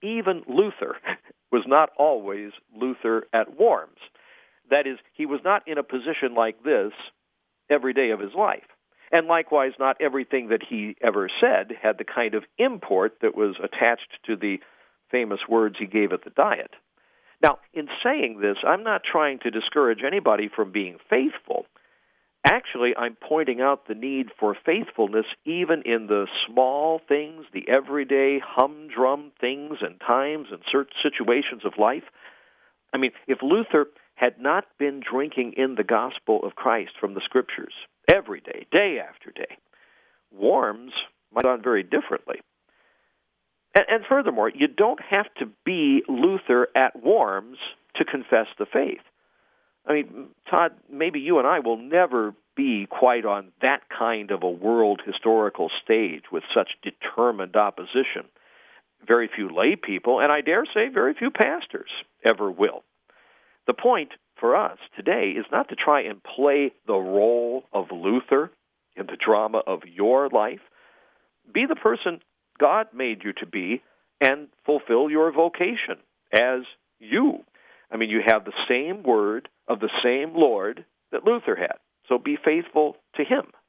even Luther was not always Luther at Worms. That is, he was not in a position like this every day of his life. And likewise, not everything that he ever said had the kind of import that was attached to the famous words he gave at the Diet. Now, in saying this, I'm not trying to discourage anybody from being faithful. Actually, I'm pointing out the need for faithfulness even in the small things, the everyday humdrum things and times and certain situations of life. I mean, if Luther had not been drinking in the gospel of Christ from the Scriptures every day, day after day, Worms might have gone very differently. And furthermore, you don't have to be Luther at Worms to confess the faith. I mean, Todd, maybe you and I will never be quite on that kind of a world historical stage with such determined opposition. Very few lay people, and I dare say very few pastors, ever will. The point for us today is not to try and play the role of Luther in the drama of your life. Be the person God made you to be and fulfill your vocation as you. I mean, you have the same word of the same Lord that Luther had, so be faithful to him.